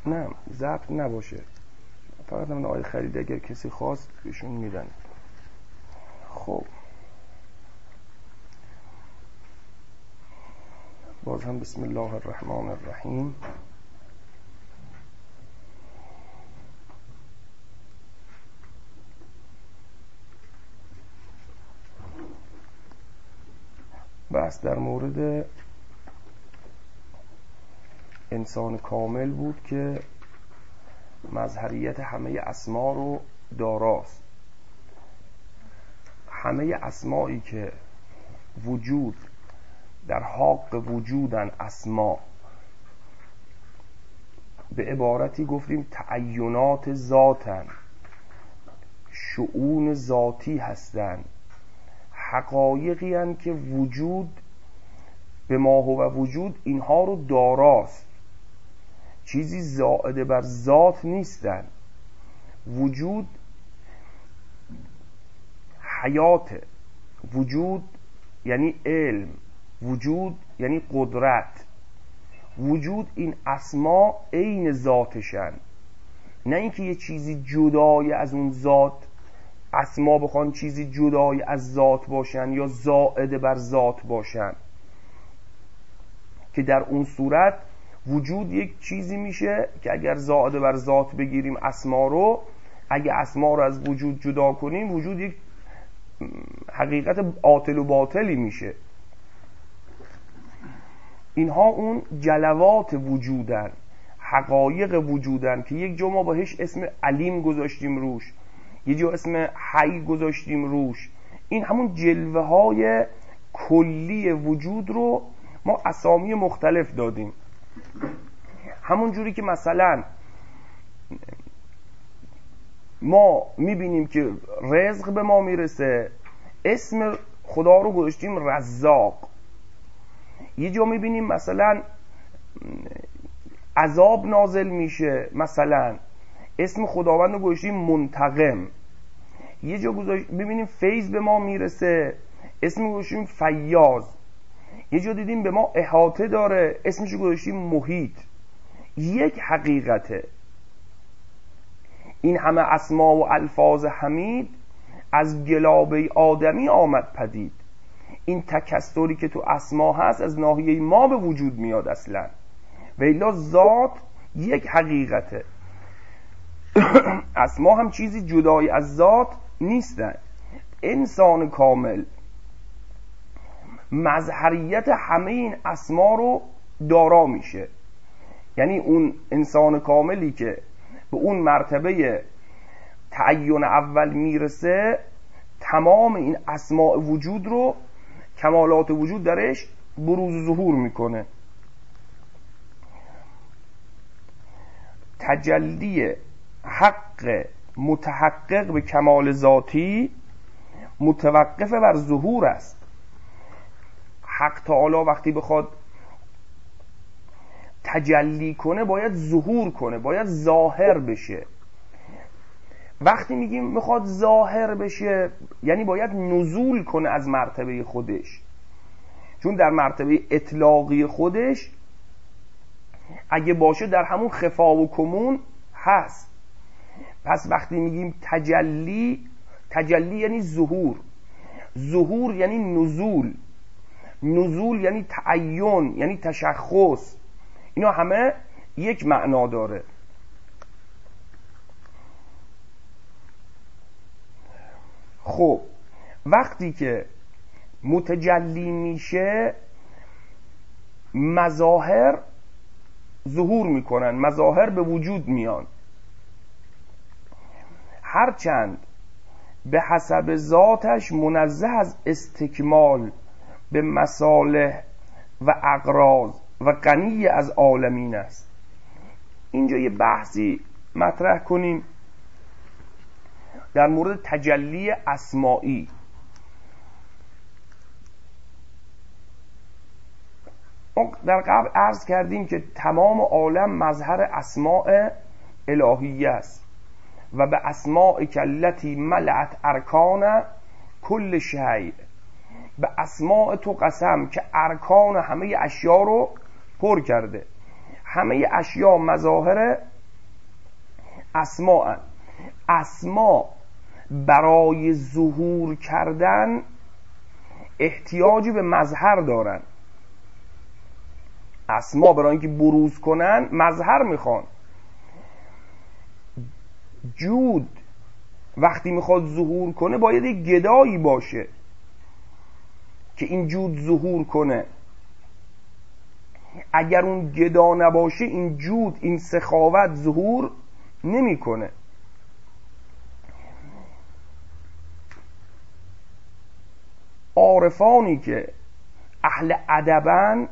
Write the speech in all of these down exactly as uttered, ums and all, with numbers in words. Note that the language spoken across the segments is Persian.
نه ضبط نباشه، فقط من آیه خرید اگر کسی خواست بهشون میدن. خب باز هم بسم الله الرحمن الرحیم. بحث در مورد انسان کامل بود که مظهریت همه اسما رو داراست. همه اسمایی که وجود در حق وجودن اسما، به عبارتی گفتیم تعینات ذاتن، شؤون ذاتی هستن، حقایقی هستند که وجود به ما هو وجود اینها رو داراست، چیزی زائد بر ذات نیستن. وجود حیات، وجود یعنی علم، وجود یعنی قدرت، وجود این اسما عین ذاتشن، نه اینکه یه چیزی جدای از اون ذات، اسما بخوان چیزی جدای از ذات باشن یا زائد بر ذات باشن، که در اون صورت وجود یک چیزی میشه که اگر زائد بر ذات بگیریم اسما رو، اگه اسما رو از وجود جدا کنیم وجود یک حقیقت باطل و باطلی میشه. اینها اون جلوات وجودن، حقایق وجودن که یک جا ما باهش اسم علیم گذاشتیم روش، یه جا اسم حی گذاشتیم روش. این همون جلوه های کلی وجود رو ما اسامی مختلف دادیم. همون جوری که مثلا ما میبینیم که رزق به ما میرسه، اسم خدا رو گذاشتیم رزاق. یه جا میبینیم مثلا عذاب نازل میشه، مثلا اسم خداوند رو گذاشتیم منتقم. یه جا میبینیم فیض به ما میرسه، اسم رو گذاشتیم فیاض. یه جا دیدیم به ما احاطه داره، اسمش رو گذاشتیم محیط. یک حقیقته. این همه اسما و الفاظ حمید از گلابه آدمی آمد پدید. این تکثری که تو اسما هست از ناحیه ما به وجود میاد اصلا، و الا ذات یک حقیقته. اسما هم چیزی جدای از ذات نیستن. انسان کامل مظهریت همه این اسما رو دارا میشه، یعنی اون انسان کاملی که به اون مرتبه تعین اول میرسه، تمام این اسماء وجود رو، کمالات وجود درش بروز و ظهور میکنه. تجلی حق متحقق به کمال ذاتی متوقف بر ظهور است. حق تعالی وقتی بخواد تجلی کنه باید ظهور کنه، باید ظاهر بشه. وقتی میگیم میخواد ظاهر بشه یعنی باید نزول کنه از مرتبه خودش، چون در مرتبه اطلاقی خودش اگه باشه در همون خفا و کمون هست. پس وقتی میگیم تجلی، تجلی یعنی ظهور، ظهور یعنی نزول، نزول یعنی تعین، یعنی تشخص. اینا همه یک معنا داره. خب وقتی که متجلی میشه مظاهر ظهور میکنن، مظاهر به وجود میان. هرچند به حسب ذاتش منزه از استکمال به مصالح و اغراض و غنی از عالمین است. اینجا یه بحثی مطرح کنیم در مورد تجلی اسمائی. در قبل عرض کردیم که تمام عالم مظهر اسماء الهیه است و به اسماء کلتی ملعت ارکان کل شیء، به اسماء تو قسم که ارکان همه اشیا رو پر کرده. همه اشیا مظاهر اسماء اسما برای ظهور کردن احتیاجی به مظهر دارن. اسما برای اینکه بروز کنن مظهر میخوان. جود وقتی میخواد ظهور کنه باید یک گدایی باشه که این جود ظهور کنه. اگر اون گدا نباشه این جود، این سخاوت ظهور نمیکنه. عارفانی که اهل ادبن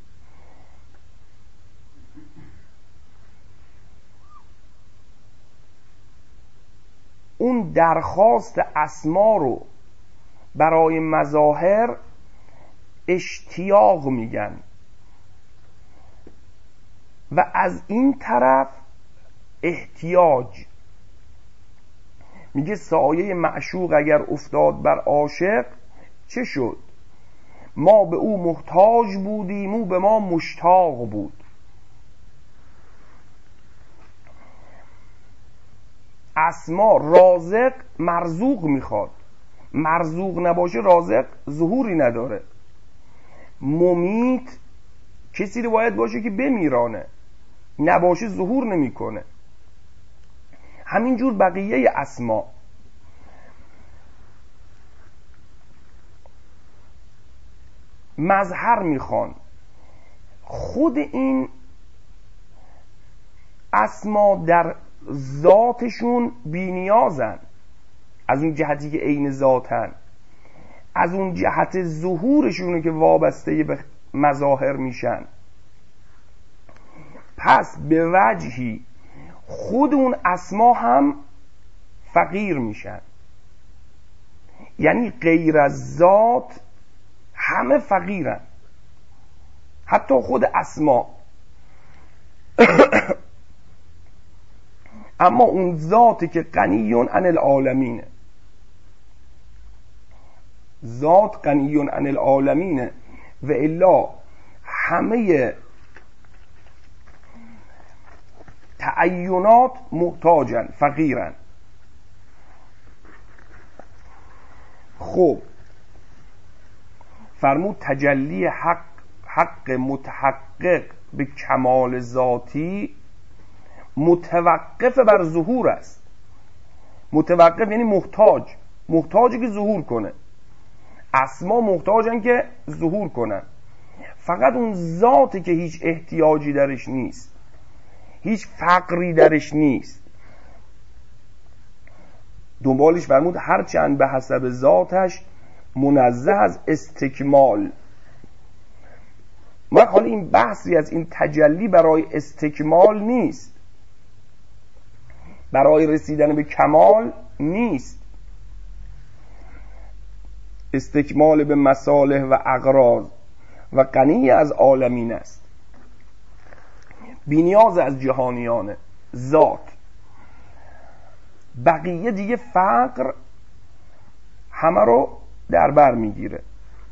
اون درخواست اسما رو برای مظاهر اشتیاق میگن و از این طرف احتیاج. میگه سایه معشوق اگر افتاد بر عاشق چه شد؟ ما به او محتاج بودیم او به ما مشتاق بود. اسما رازق مرزوق میخواد، مرزوق نباشه رازق ظهوری نداره. ممیت کسی رو باید باشه که بمیرانه، نباشه ظهور نمیکنه. همینجور بقیه اسما. مظهر میخوان. خود این اسما در ذاتشون بی‌نیازن، از اون جهتی که عین ذاتن، از اون جهت ظهورشونه که وابسته به مظاهر میشن. پس به وجهی خود اون اسما هم فقیر میشن، یعنی غیر از ذات همه فقیرن، حتی خود اسما. اما اون ذاتی که غنیون عن العالمینه، ذات غنیون عن العالمینه و الا همه تعینات محتاجن، فقیرن. خب فرمود تجلی حق، حق متحقق به کمال ذاتی متوقف بر ظهور است. متوقف یعنی محتاج، محتاجی که ظهور کنه. اسما محتاجن که ظهور کنن. فقط اون ذاتی که هیچ احتیاجی درش نیست، هیچ فقری درش نیست. دنبالش فرمود هرچند به حسب ذاتش منزه از استکمال. ما حالا این بحثی از این تجلی برای استکمال نیست، برای رسیدن به کمال نیست. استکمال به مصالح و اغراض و غنی از عالمین است، بی‌نیاز از جهانیانه ذات. بقیه دیگه فقر همه رو در بر میگیره.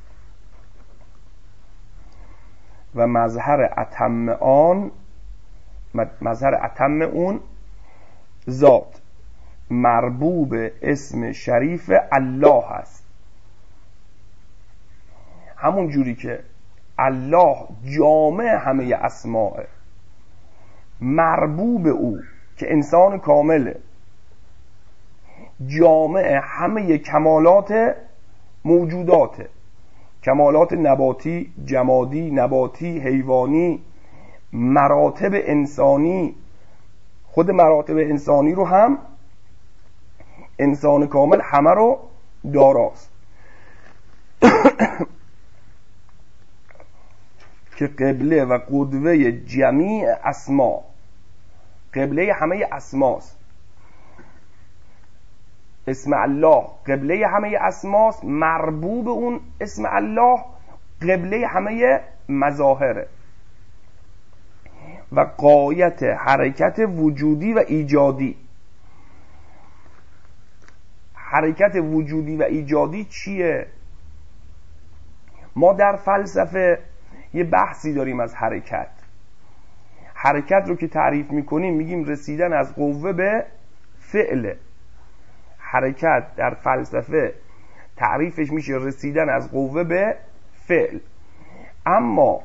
و مظهر اتم آن، مظهر اتم اون ذات مربوب اسم شریف الله هست. همون جوری که الله جامع همه اسماء، مربوب او که انسان کامله، جامع همه کمالات موجوداته، کمالات نباتی، جمادی، نباتی، حیوانی، مراتب انسانی. خود مراتب انسانی رو هم انسان کامل همه رو داراست. که قبله و قدوه جمیع اسما، قبله همه اسماست. اسم الله قبله همه اسماست، مربوب اون اسم الله قبله همه مظاهره و غایت حرکت وجودی و ایجادی. حرکت وجودی و ایجادی چیه؟ ما در فلسفه یه بحثی داریم از حرکت. حرکت رو که تعریف میکنیم میگیم رسیدن از قوه به فعل. حرکت در فلسفه تعریفش میشه رسیدن از قوه به فعل. اما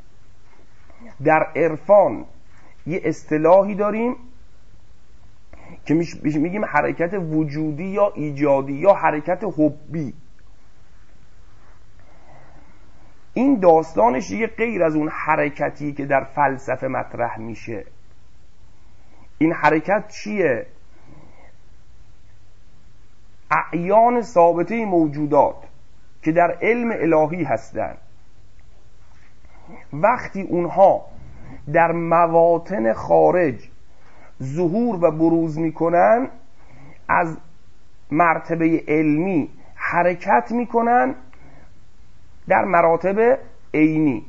در عرفان یه اصطلاحی داریم که میگیم حرکت وجودی یا ایجادی یا حرکت حبی. این داستانش دیگه غیر از اون حرکتی که در فلسفه مطرح میشه. این حرکت چیه؟ اعیان ثابته موجودات که در علم الهی هستند، وقتی اونها در مواطن خارج ظهور و بروز میکنن، از مرتبه علمی حرکت میکنن در مراتب عینی.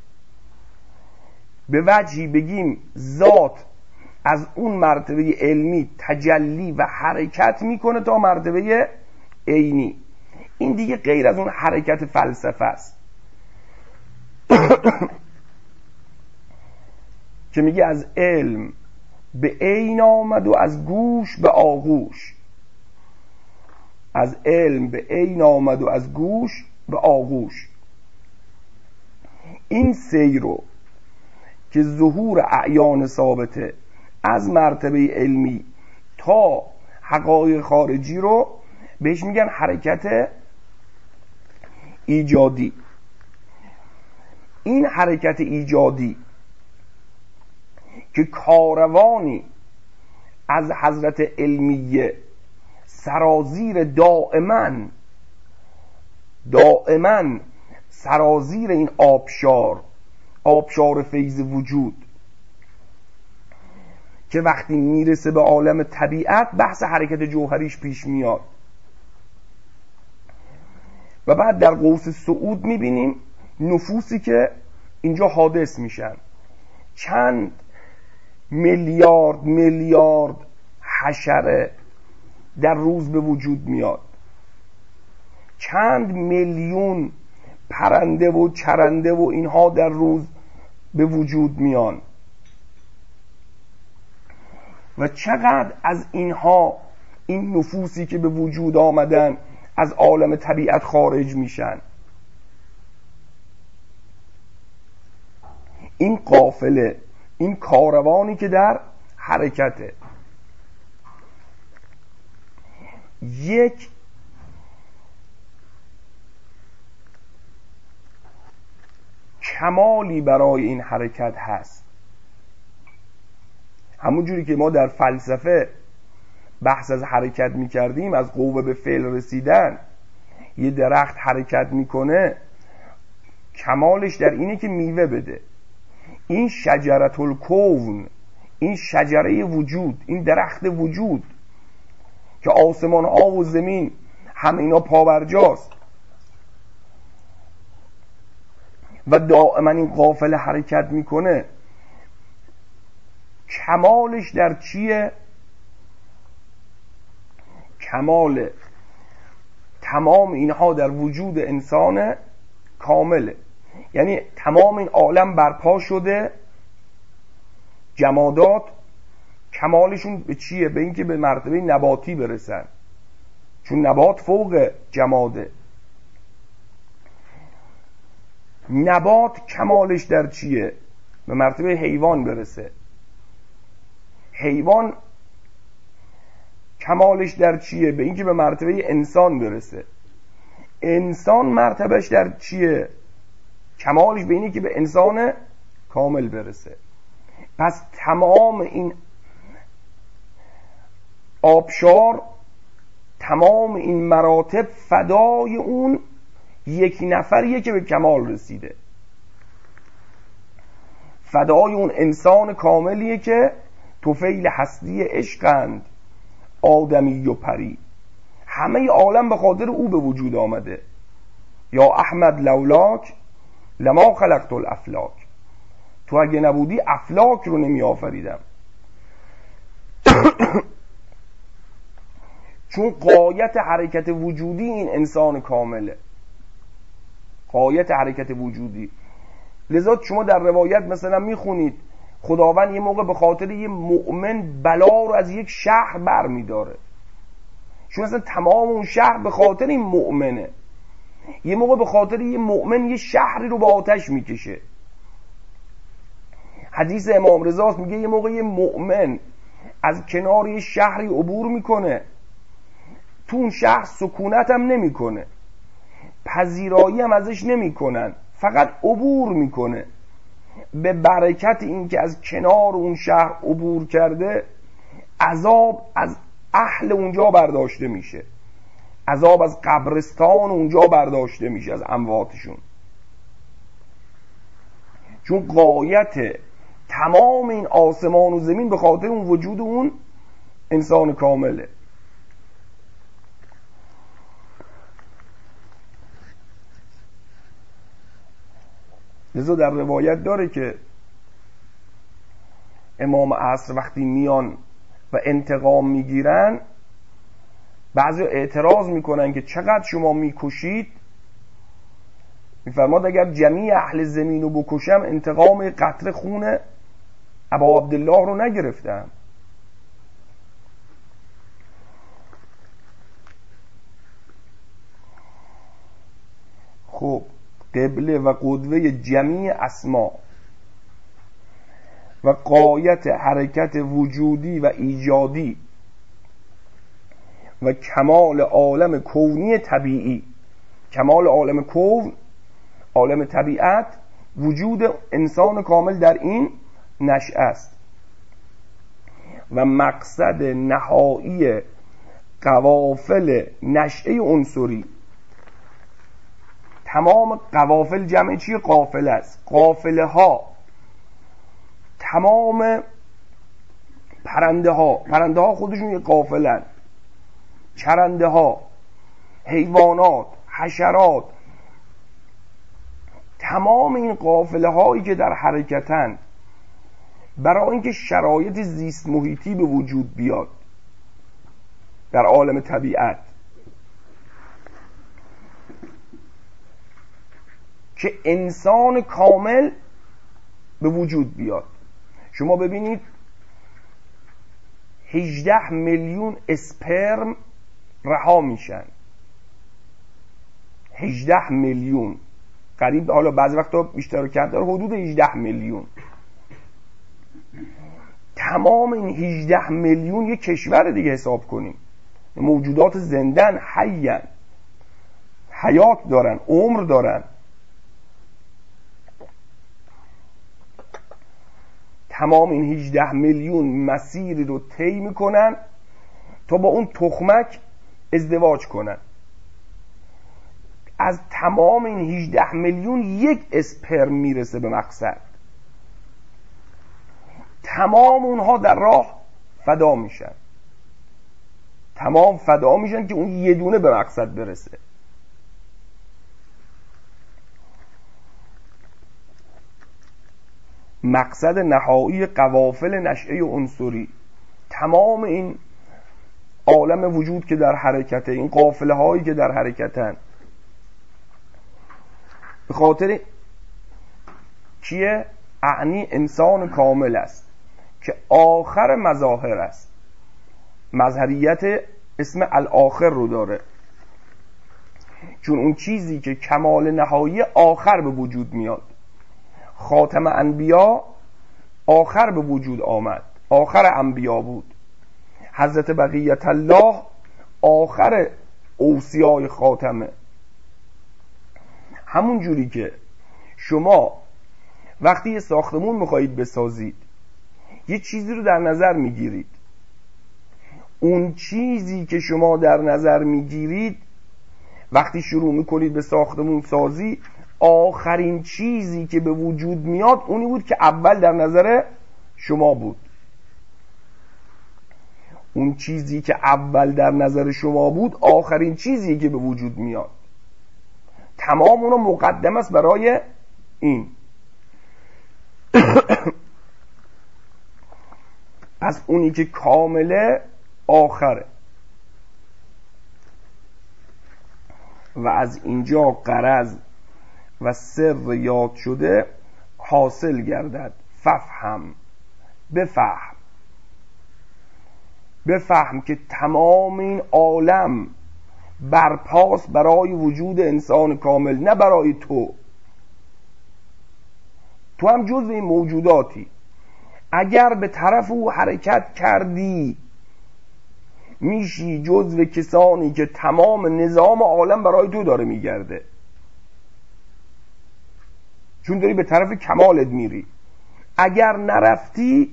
به وجهی بگیم ذات از اون مرتبه علمی تجلی و حرکت میکنه تا مرتبه عینی. این دیگه غیر از اون حرکت فلسفه است که میگه از علم به عین آمد و از گوش به آغوش. از علم به عین آمد و از گوش به آغوش. این سیرو که ظهور اعیان ثابته از مرتبه علمی تا حقایق خارجی رو بهش میگن حرکت ایجادی. این حرکت ایجادی که کاروانی از حضرت علمیه سرازیر دائما دائما سرازیر این آبشار آبشار فیض وجود که وقتی میرسه به عالم طبیعت بحث حرکت جوهریش پیش میاد. و بعد در قوس صعود میبینیم نفوسی که اینجا حادث میشن. چند میلیارد میلیارد حشره در روز به وجود میاد. چند میلیون پرنده و چرنده و اینها در روز به وجود میان. و چقدر از اینها، این نفوسی که به وجود آمدن، از عالم طبیعت خارج میشن. این قافله، این کاروانی که در حرکته، یک کمالی برای این حرکت هست. همون جوری که ما در فلسفه بحث از حرکت میکردیم، از قوه به فعل رسیدن، یه درخت حرکت میکنه کمالش در اینه که میوه بده. این شجرة الکون، این شجره وجود، این درخت وجود که آسمان ها و زمین همه اینا پابرجاست و دائما این قافله حرکت میکنه، کمالش در چیه؟ کمال تمام اینها در وجود انسان کامله. یعنی تمام این عالم برپا شده، جمادات کمالشون به چیه؟ به اینکه به مرتبه نباتی برسن، چون نبات فوق جماده. نبات کمالش در چیه؟ به مرتبه حیوان برسه. حیوان کمالش در چیه؟ به اینکه به مرتبه انسان برسه. انسان مرتبهش در چیه؟ کمالش به اینه که به انسان کامل برسه. پس تمام این آبشار، تمام این مراتب فدای اون یک نفریه که به کمال رسیده، فدای اون انسان کاملیه که طفیل هستی عشقند، آدمی و پری، همه عالم به خاطر او به وجود آمده. یا احمد لولاک لما خلقت الافلاک، تو اگه نبودی افلاک رو نمی آفریدم. چون غایت حرکت وجودی این انسان کامله، غایت حرکت وجودی. لذا شما در روایت مثلا میخونید خداوند یه موقع به خاطر یه مؤمن بلا رو از یک شهر بر می داره، چون اصلا تمام اون شهر به خاطر این مؤمنه. یه موقع به خاطر یه مؤمن یه شهری رو به آتش میکشه. حدیث امام رضا میگه یه موقع یه مؤمن از کنار یه شهری عبور میکنه، تو اون شهر سکونت هم نمیکنه، پذیرایی هم ازش نمیکنن، فقط عبور میکنه. به برکت این که از کنار اون شهر عبور کرده، عذاب از اهل اونجا برداشته میشه، عذاب از قبرستان اونجا برداشته میشه، از امواتشون. چون غایت تمام این آسمان و زمین به خاطر اون وجود اون انسان کامله. لذا در روایت داره که امام عصر وقتی میان و انتقام میگیرن، بعضی اعتراض میکنن که چقدر شما میکشید. میفرماد اگر جمیع اهل زمین رو بکشم انتقام قطره خون ابا عبدالله رو نگرفتم. خب قبله و قدوه جمیع اسما و غایت حرکت وجودی و ایجادی و کمال عالم کونی طبیعی، کمال عالم کون، عالم طبیعت، وجود انسان کامل در این نشأه است. و مقصد نهایی قوافل نشأه عنصری، تمام قوافل جمع چی؟ قافله است. قافله ها تمام پرنده ها، پرنده ها خودشون یک قافلن، چرنده ها، حیوانات، حشرات، تمام این قافله هایی که در حرکتن برای اینکه شرایط زیست محیطی به وجود بیاد در عالم طبیعت، که انسان کامل به وجود بیاد. شما ببینید هجده میلیون اسپرم رها میشن، هجده میلیون، قریب، حالا بعضی وقتا بیشتر کم داره، حدود هجده میلیون. تمام این هجده میلیون یک کشور دیگه حساب کنیم، موجودات زندن، حیان، حیات دارن، عمر دارن. تمام این هجده میلیون مسیری رو طی میکنن تا با اون تخمک ازدواج کنن. از تمام این هجده میلیون یک اسپرم میرسه به مقصد. تمام اونها در راه فدا میشن، تمام فدا میشن که اون یه دونه به مقصد برسه. مقصد نهایی قوافل نشأه عنصری، تمام این عالم وجود که در حرکته، این قافله هایی که در حرکتن، به خاطر کیه؟ اعنی انسان کامل است که آخر مظاهر است. مظهریت اسم الاخر رو داره، چون اون چیزی که کمال نهایی آخر به وجود میاد. خاتم انبیا آخر به وجود آمد، آخر انبیا بود. حضرت بقیت الله آخر اوصیای خاتمه. همون جوری که شما وقتی یه ساختمون میخواهید بسازید، یه چیزی رو در نظر میگیرید، اون چیزی که شما در نظر میگیرید وقتی شروع میکنید به ساختمون سازی، آخرین چیزی که به وجود میاد اونی بود که اول در نظر شما بود. اون چیزی که اول در نظر شما بود آخرین چیزی که به وجود میاد. تمام اونو مقدم است برای این. پس اونی که کامله آخره. و از اینجا غرض و سر یاد شده حاصل گردد. ففهم بفهم بفهم که تمام این عالم برپاست برای وجود انسان کامل، نه برای تو. تو هم جزء این موجوداتی. اگر به طرف او حرکت کردی میشی جزء کسانی که تمام نظام عالم برای تو داره میگرده، چون داری به طرف کمالت میری. اگر نرفتی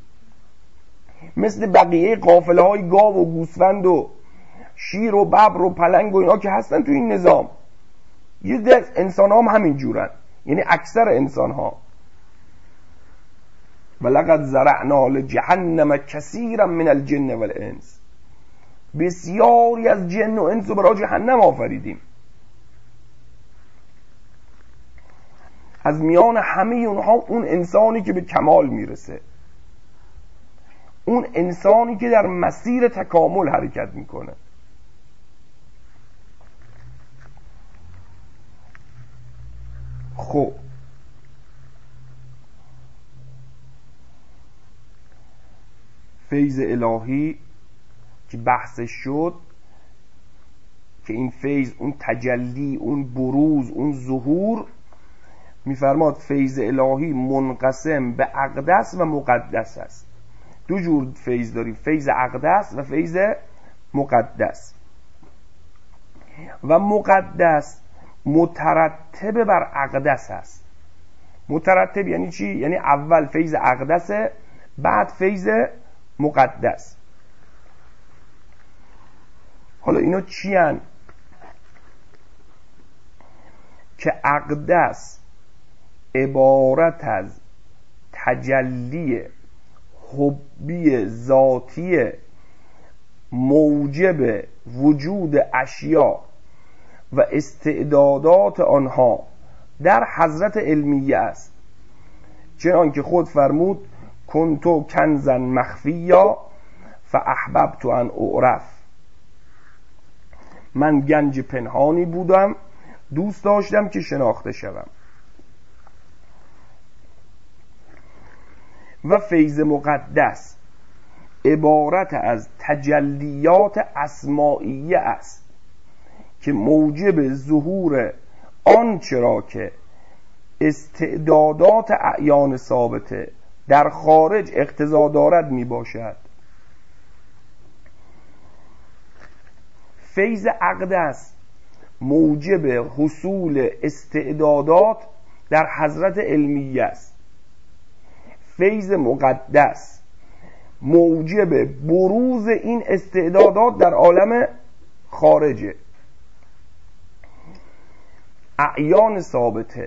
مثل بقیه قافله های گاو و گوسفند و شیر و ببر و پلنگ و اینا که هستن تو این نظام، یه دست انسان هم همین جورن، یعنی اکثر انسان ها. ولقد زرعنا لجهنم کثیرا من الجن والانس، بسیاری از جن و انس رو برای جهنم آفریدیم. از میان همه اونها اون انسانی که به کمال میرسه، اون انسانی که در مسیر تکامل حرکت میکنه. خب فیض الهی که بحثش شد که این فیض، اون تجلی، اون بروز، اون ظهور، میفرماد فیض الهی منقسم به اقدس و مقدس است. دو جور فیض داریم، فیض اقدس و فیض مقدس. و مقدس مترتب بر اقدس است. مترتب یعنی چی؟ یعنی اول فیض اقدسه، بعد فیض مقدس. حالا اینا چی هن؟ که اقدس عبارت از تجلی حبی ذاتی موجب وجود اشیا و استعدادات آنها در حضرت علمیه است، چنان که خود فرمود کنتو کنزا مخفیا فاحببت ان اعرف، من گنج پنهانی بودم دوست داشتم که شناخته شوم. و فیض مقدس عبارت از تجلیات اسمائیه است که موجب ظهور آنچه را که استعدادات اعیان ثابته در خارج اقتضا دارد می باشد. فیض اقدس موجب حصول استعدادات در حضرت علمیه است. فیض مقدس موجب بروز این استعدادات در عالم خارجه. اعیان ثابته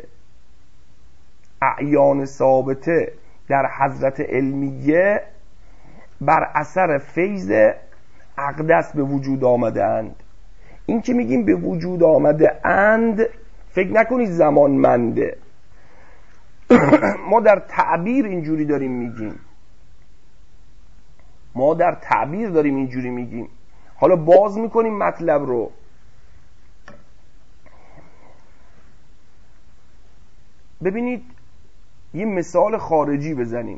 اعیان ثابته در حضرت علمیه بر اثر فیض اقدس به وجود آمده اند. این که میگیم به وجود آمده اند فکر نکنید زمانمنده. ما در تعبیر اینجوری داریم میگیم ما در تعبیر داریم اینجوری میگیم حالا باز میکنیم مطلب رو. ببینید یه مثال خارجی بزنیم.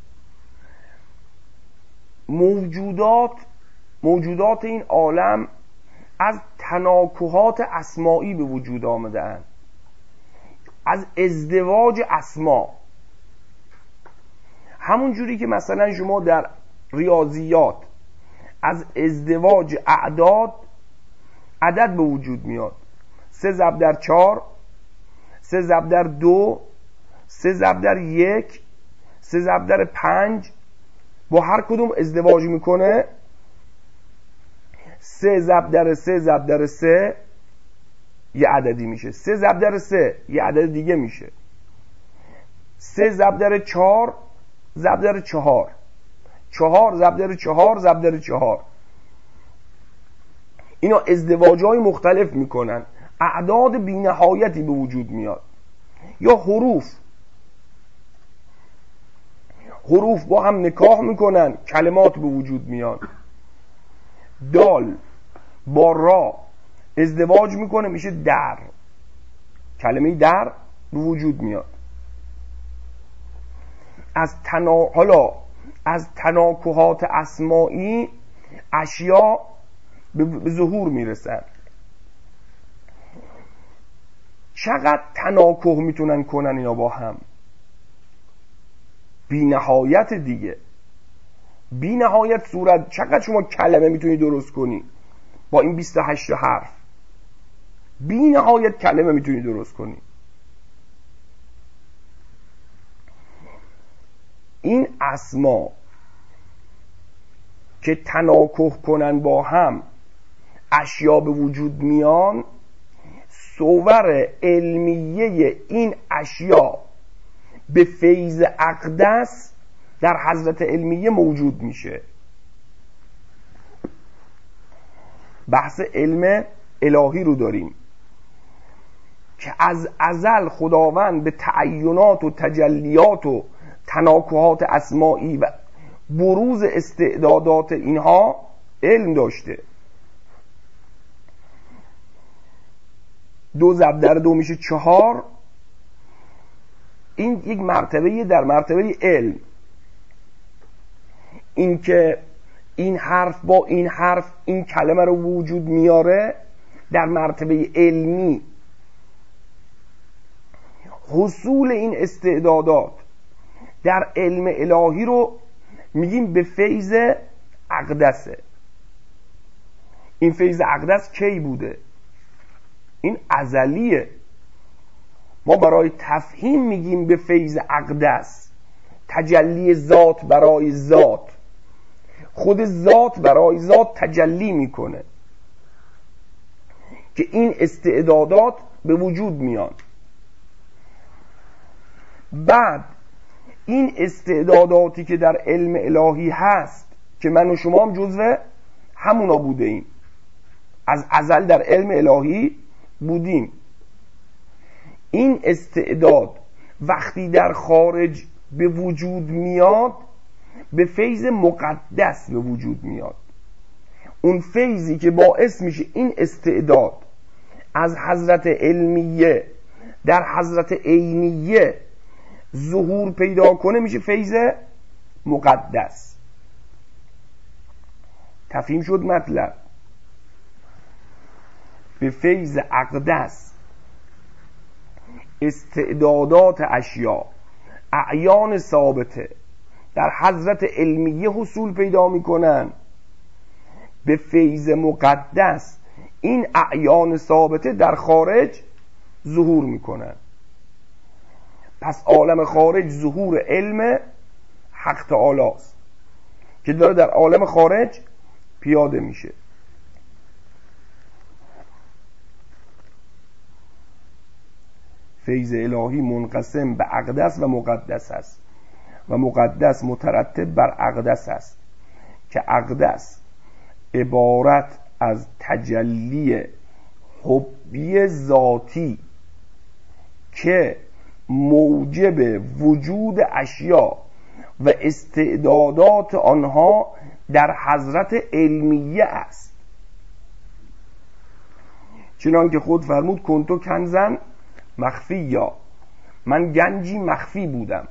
موجودات موجودات این عالم از تناکحات اسمائی به وجود آمده اند، از ازدواج اسما. همون جوری که مثلا شما در ریاضیات از ازدواج اعداد عدد به وجود میاد، سه ضرب در چهار، سه ضرب در دو، سه ضرب در یک، سه ضرب در پنج، با هر کدوم ازدواج میکنه سه ضرب در سه ضرب در سه یه عددی میشه، سه ضرب در سه یه عدد دیگه میشه، سه ضرب در چهار ضرب در چهار، چهار ضرب در چهار ضرب در چهار. اینا ازدواجهای مختلف میکنن، اعداد بی نهایتی به وجود میاد. یا حروف حروف با هم نکاح میکنن، کلمات به وجود میاد. دال با را ازدواج میکنه میشه در، کلمه در به وجود میاد. از تنا... حالا از تناکحات اسمائی اشیا به ظهور میرسن. چقدر تناکح میتونن کنن یا با هم؟ بی نهایت دیگه، بی نهایت صورت. چقدر شما کلمه میتونی درست کنی با این بیست و هشت حرف؟ بی نهایت کلمه میتونی درست کنی. این اسما که تناکح کنن با هم اشیا به وجود میان، صور علمیه این اشیا به فیض اقدس در حضرت علمیه موجود میشه. بحث علم الهی رو داریم که از ازل خداوند به تعینات و تجلیات و تناکحات اسمائی و بروز استعدادات اینها علم داشته. دو ضرب در دو میشه چهار. این یک مرتبه در مرتبه علم. این که این حرف با این حرف این کلمه رو وجود میاره در مرتبه علمی. حصول این استعدادات در علم الهی رو میگیم به فیض اقدسه. این فیض اقدس کی بوده؟ این ازلیه. ما برای تفهیم میگیم به فیض اقدس، تجلی ذات برای ذات. خود ذات برای ذات تجلی میکنه که این استعدادات به وجود میان. بعد این استعداداتی که در علم الهی هست که من و شما هم جزو همونا بوده ایم، از ازل در علم الهی بودیم. این استعداد وقتی در خارج به وجود میاد به فیض مقدس به وجود میاد. اون فیضی که باعث میشه این استعداد از حضرت علمیه در حضرت عینیه ظهور پیدا کنه میشه فیض مقدس. تفهیم شد مطلب؟ به فیض اقدس استعدادات اشیا، اعیان ثابته در حضرت علمیه حصول پیدا میکنن. به فیض مقدس این اعیان ثابته در خارج ظهور میکنن. پس عالم خارج ظهور علم حق تعالی است که داره در عالم خارج پیاده میشه. فیض الهی منقسم به اقدس و مقدس است و مقدس مترتب بر اقدس است که اقدس عبارت از تجلی حبی ذاتی که موجب وجود اشیا و استعدادات آنها در حضرت علمیه است. چنان که خود فرمود کنتو کنزن مخفی، یا من گنجی مخفی بودم.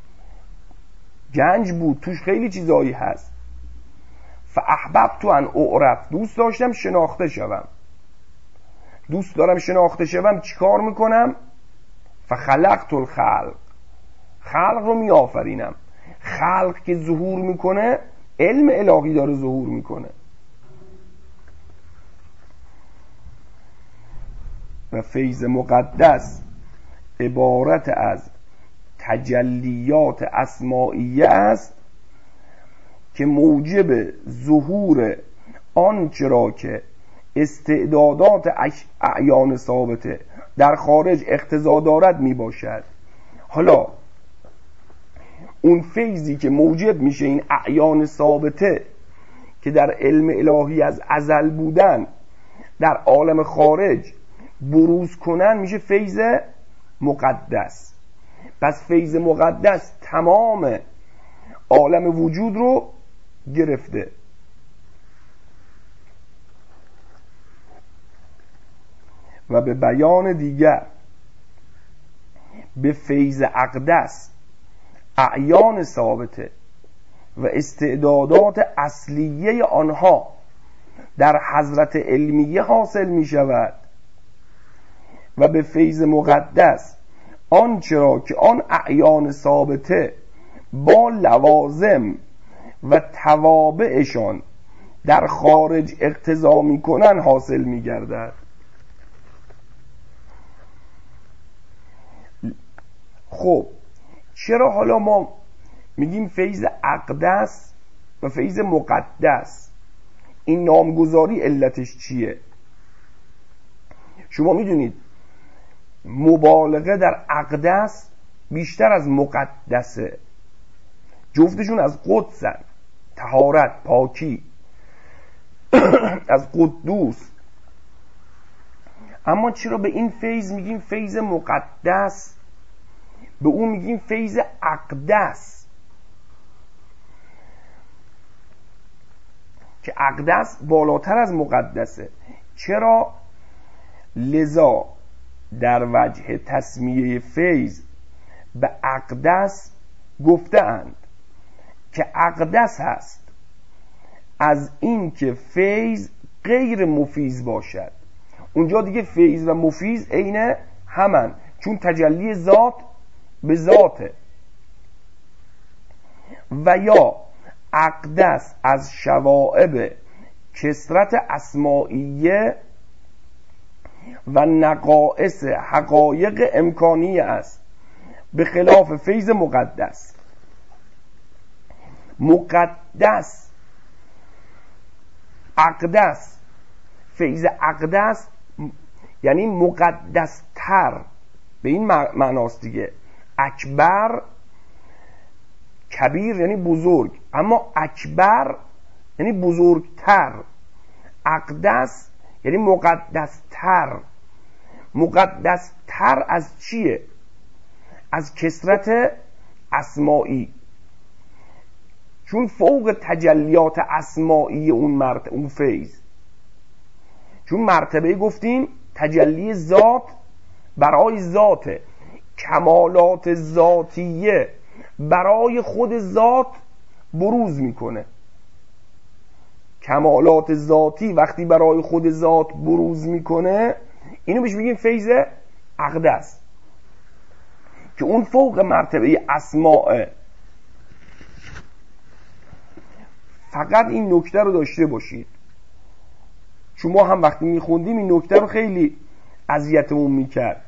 گنج بود توش خیلی چیزایی هست. فاحببت ان اعرف، دوست داشتم شناخته شوم. دوست دارم شناخته شوم چیکار میکنم؟ فخلقت الخلق، خلق رو می آفرینم. خلق که ظهور میکنه علم الهی داره ظهور میکنه. و فیض مقدس عبارت از تجلیات اسمائیه است که موجب ظهور آنچه را که استعدادات اعیان ثابته در خارج اقتضا دارد می باشد. حالا اون فیضی که موجب میشه این اعیان ثابته که در علم الهی از ازل بودن در عالم خارج بروز کنن میشه فیض مقدس. پس فیض مقدس تمام عالم وجود رو گرفته. و به بیان دیگر به فیض اقدس اعیان ثابته و استعدادات اصلیه آنها در حضرت علمیه حاصل می شود و به فیض مقدس آنچه را که آن اعیان ثابته با لوازم و توابعشان در خارج اقتضا می کنن حاصل می گردد. خب چرا حالا ما میگیم فیض اقدس و فیض مقدس؟ این نامگذاری علتش چیه؟ شما میدونید مبالغه در اقدس بیشتر از مقدسه، جفتشون از قدسن، طهارت، پاکی، از قدوس. اما چرا به این فیض میگیم فیض مقدس، به اون میگیم فیض اقدس؟ که اقدس بالاتر از مقدسه. چرا؟ لذا در وجه تسمیه فیض به اقدس گفته‌اند که اقدس هست از این که فیض غیر مفیض باشد. اونجا دیگه فیض و مفیض عین همن، چون تجلی ذات به ذاته. و یا اقدس از شوائب کثرت اسمائیه و نقائص حقایق امکانیه است، به خلاف فیض مقدس. مقدس اقدس، فیض اقدس یعنی مقدس تر، به این معناست دیگه. اکبر، کبیر یعنی بزرگ، اما اکبر یعنی بزرگتر. اقدس یعنی مقدس تر. مقدس تر از چیه؟ از کثرت اسمائی، چون فوق تجلیات اسمائی اون مرتبه، اون فیض، چون مرتبه گفتیم تجلی ذات برای ذاته، کمالات ذاتیه برای خود ذات بروز میکنه. کمالات ذاتی وقتی برای خود ذات بروز میکنه، اینو بهش میگیم فیض اقدس، که اون فوق مرتبه اسماء. فقط این نکته رو داشته باشید، چون ما هم وقتی میخوندیم این نکته رو خیلی اذیتمون میکرد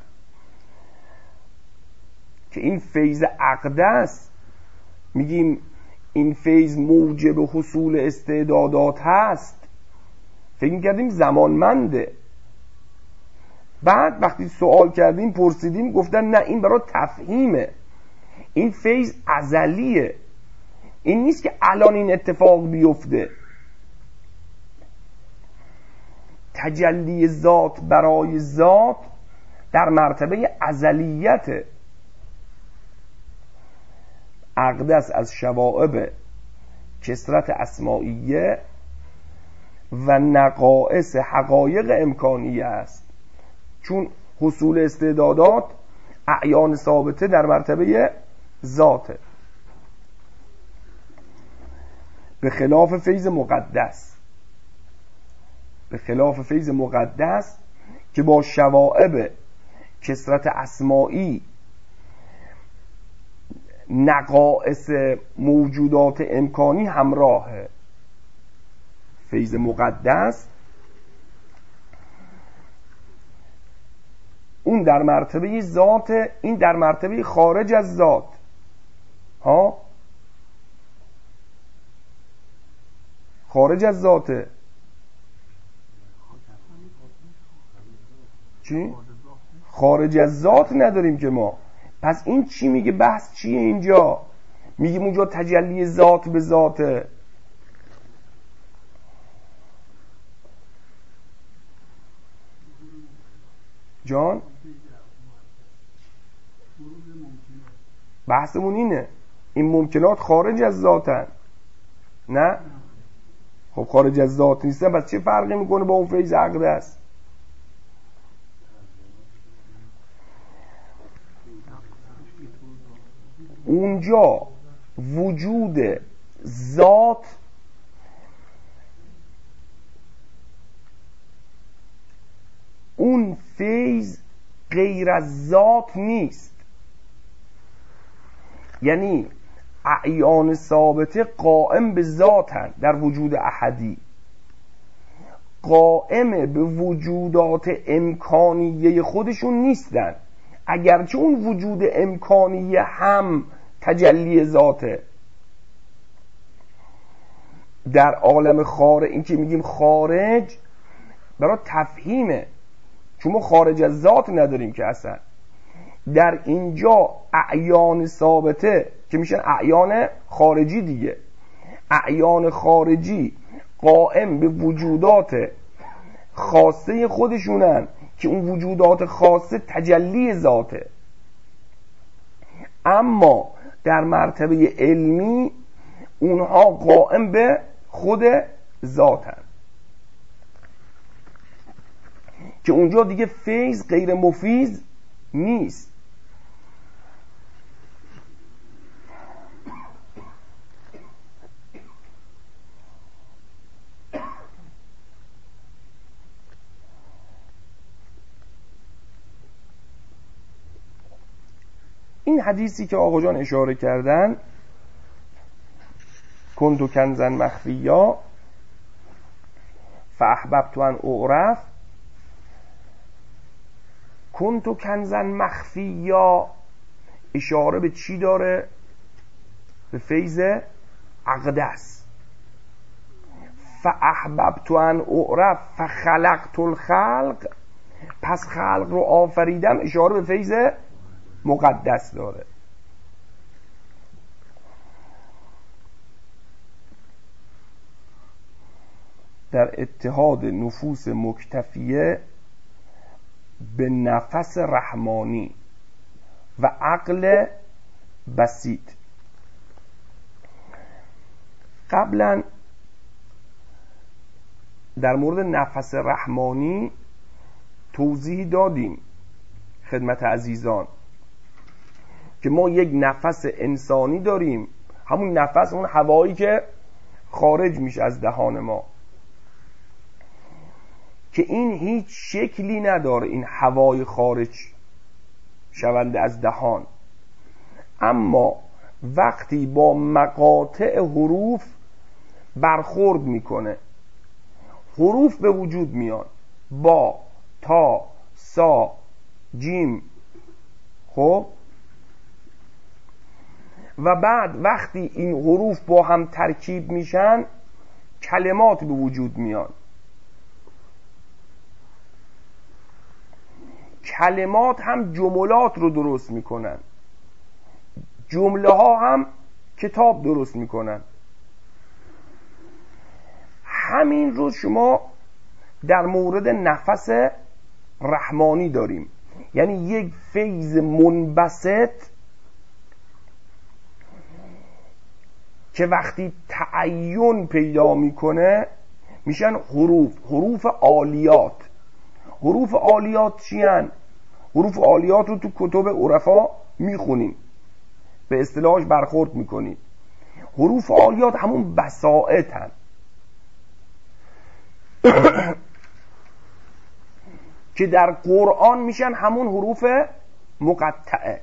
که این فیض اقدس، میگیم این فیض موجب حصول استعدادات هست، فکر میکردیم زمانمنده. بعد وقتی سوال کردیم، پرسیدیم، گفتن نه، این برای تفهیمه، این فیض ازلیه، این نیست که الان این اتفاق بیفته. تجلی ذات برای ذات در مرتبه ازلیته. اقدس از شوائب کثرت اسمائیه و نقائص حقایق امکانیه است، چون حصول استعدادات اعیان ثابته در مرتبه ذاته، به خلاف فیض مقدس. به خلاف فیض مقدس که با شوائب کثرت اسمائی، نقائص موجودات امکانی همراهه. فیض مقدس اون در مرتبه ذات، این در مرتبه خارج از ذات. ها، خارج از ذاته. چی؟ خارج از ذات نداریم که ما. پس این چی میگه؟ بحث چیه اینجا؟ میگیم اونجا تجلی ذات به ذاته. جان بحثمون اینه، این ممکنات خارج از ذاتن. نه خب خارج از ذات نیستن، پس چه فرقی میکنه با اون فیض اقدس؟ اونجا وجود ذات اون فیض غیر از ذات نیست. یعنی اعیان ثابته قائم به ذاتن در وجود احدی، قائم به وجودات امکانیه خودشون نیستن، اگرچه اون وجود امکانیه هم تجلی ذاته. در عالم خارج، این که میگیم خارج برای تفهیمه، چون ما خارج از ذات نداریم که اصلا. در اینجا اعیان ثابته که میشن اعیان خارجی دیگه، اعیان خارجی قائم به وجودات خاصه خودشونن که اون وجودات خاصه تجلی ذاته. اما در مرتبه علمی اونها قائم به خود ذاتن که اونجا دیگه فیض غیر مفیض نیست. این حدیثی که آقا جان اشاره کردن، کنتو کنزن مخفیا فاحببت ان اعرف، کنتو کنزن مخفیا اشاره به چی داره؟ به فیض اقدس. فاحببت ان اعرف فخلقت الخلق، پس خلق رو آفریدم، اشاره به فیض مقدس داره. در اتحاد نفوس مکتفیه به نفس رحمانی و عقل بسیط. قبلا در مورد نفس رحمانی توضیح دادیم خدمت عزیزان که ما یک نفس انسانی داریم، همون نفس، اون هوایی که خارج میشه از دهان ما، که این هیچ شکلی نداره، این هوای خارج شونده از دهان. اما وقتی با مقاطع حروف برخورد میکنه، حروف به وجود میان، با، تا، سا، جیم، خب، و بعد وقتی این حروف با هم ترکیب میشن کلمات به وجود میان. کلمات هم جملات رو درست میکنن، جمله ها هم کتاب درست میکنن. همین رو شما در مورد نفس رحمانی داریم، یعنی یک فیض منبسط که وقتی تعین پیدا میکنه میشن حروف، حروف عالیات. حروف عالیات چی هن؟ حروف عالیات رو تو کتب عرفا میخونیم، به اصطلاحش برخورد میکنیم. حروف عالیات همون بساطت هن که در قرآن میشن همون حروف مقطعه،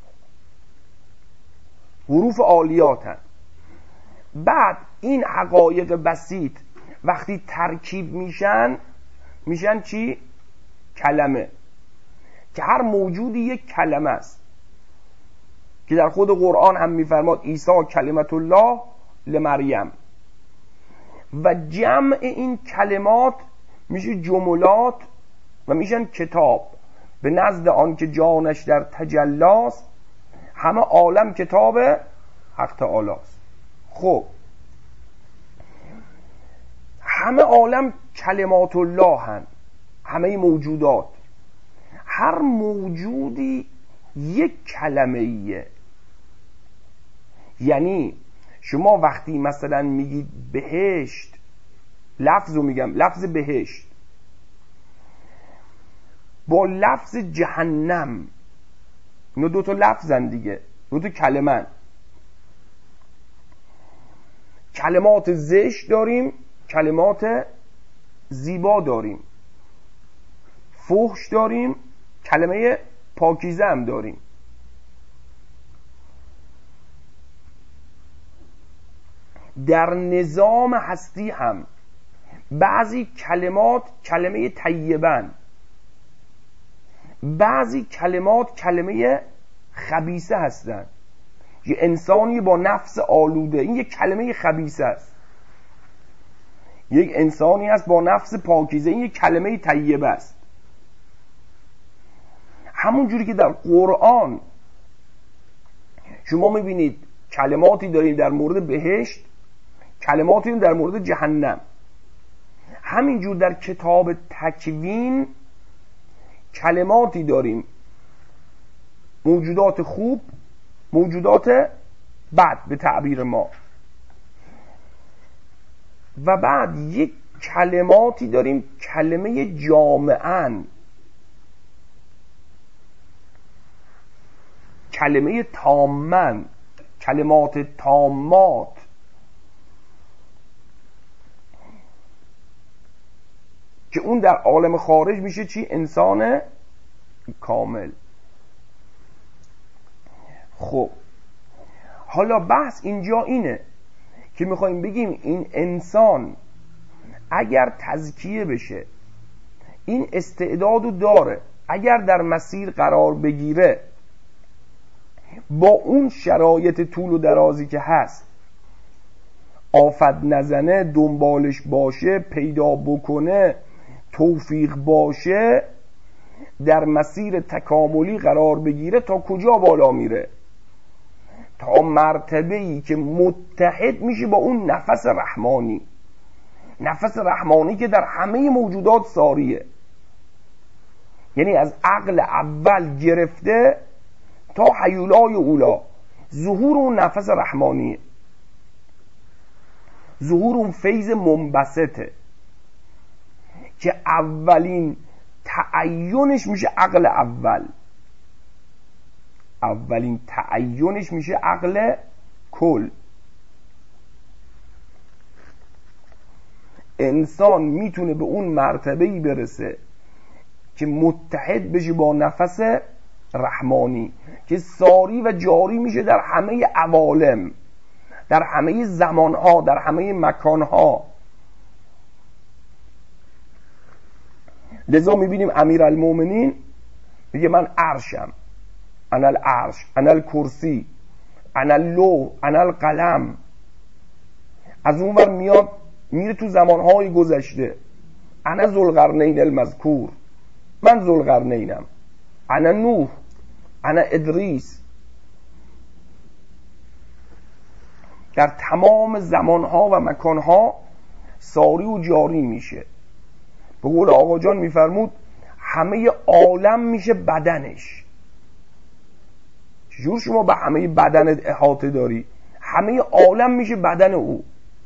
حروف عالیات هن. بعد این حقایق بسیط وقتی ترکیب میشن میشن چی؟ کلمه، که هر موجودی یک کلمه است، که در خود قرآن هم میفرماد عیسی کلمت الله لمریم، و جمع این کلمات میشه جملات و میشن کتاب. به نزد آن که جانش در تجلاست همه عالم کتاب حق تعالی است. خب همه عالم کلمات الله هن، همه موجودات، هر موجودی یک کلمه ایه. یعنی شما وقتی مثلا میگید بهشت، لفظ رو میگم، لفظ بهشت با لفظ جهنم، اینا دوتا لفظن دیگه، دوتا کلمن. کلمات زشت داریم، کلمات زیبا داریم، فحش داریم، کلمه پاکیزه هم داریم. در نظام هستی هم بعضی کلمات کلمه طیبن، بعضی کلمات کلمه خبیثه هستن. یه انسانی با نفس آلوده، این یک کلمه خبیثه است. یک انسانی هست با نفس پاکیزه، این یک کلمه طیبه است. همون جوری که در قرآن شما میبینید کلماتی داریم در مورد بهشت، کلماتی داریم در مورد جهنم. همینجور در کتاب تکوین کلماتی داریم، موجودات خوب، موجودات بد به تعبیر ما، و بعد یک کلماتی داریم کلمه جامعن، کلمه تامن، کلمات تامات. که اون در عالم خارج میشه چی؟ انسان کامل. خب حالا بحث اینجا اینه که میخوایم بگیم این انسان اگر تزکیه بشه، این استعدادو داره، اگر در مسیر قرار بگیره، با اون شرایط طول و درازی که هست، آفت نزنه، دنبالش باشه، پیدا بکنه، توفیق باشه، در مسیر تکاملی قرار بگیره، تا کجا بالا میره؟ تا مرتبه‌ای که متحد میشه با اون نفس رحمانی، نفس رحمانی که در همه موجودات ساریه. یعنی از عقل اول گرفته تا حیولای اولا ظهور اون نفس رحمانیه، ظهور اون فیض منبسطه که اولین تعینش میشه عقل اول، اولین تعینش میشه عقل کل. انسان میتونه به اون مرتبه‌ای برسه که متحد بشه با نفس رحمانی که ساری و جاری میشه در همه عوالم، در همه زمانها، در همه مکانها. لذا میبینیم امیرالمومنین میگه من عرشم، انا العرش، انا الکرسی، انا اللوح، انا القلم. از اون ور میاد میره تو زمانهای گذشته، انا ذوالقرنین المذکور، من ذوالقرنینم، انا نوح، انا ادریس. در تمام زمانها و مکانها ساری و جاری میشه. به قول آقا جان میفرمود همه عالم میشه بدنش. چجور شما به همه بدنت احاطه داری؟ همه عالم میشه بدن او.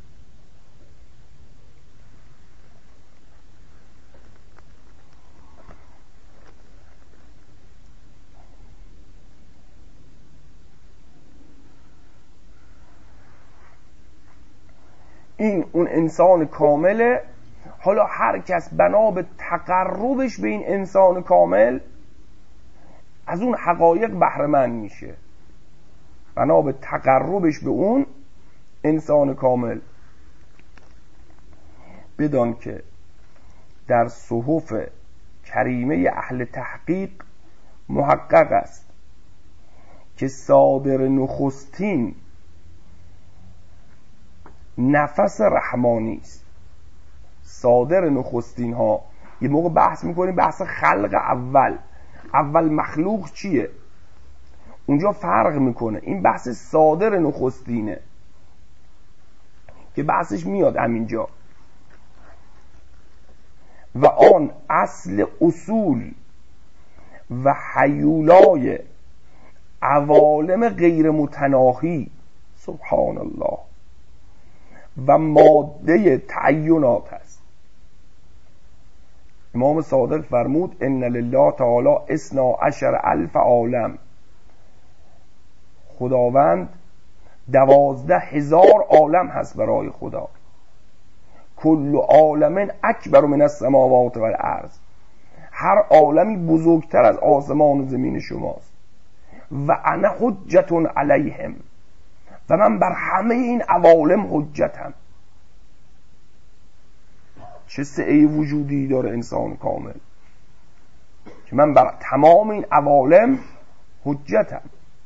این اون انسان کامله. حالا هر کس بنا به تقربش به این انسان کامل از اون حقایق بهره مند میشه، بنا به تقربش به اون انسان کامل. بدان که در صحف کریمه اهل تحقیق محقق است که صادر نخستین نفس رحمانی است. صادر نخستین ها، یه موقع بحث میکنیم بحث خلق اول، اول مخلوق چیه، اونجا فرق میکنه. این بحث صادر نخستینه که بحثش میاد همینجا. و آن اصل اصول و حیولای عوالم غیر متناهی، سبحان الله، و ماده تعینات است. امام صادق فرمود ان لله تعالی اثنا عشر الف عالم. خداوند دوازده هزار عالم هست برای خدا. کل عالم اکبر من السماوات و الارض، هر عالمی بزرگتر از آسمان و زمین شماست. و انا حجت علیهم، و من بر همه این عوالم حجتم. چه سعه وجودی داره انسان کامل که من بر تمام این عوالم حجتم.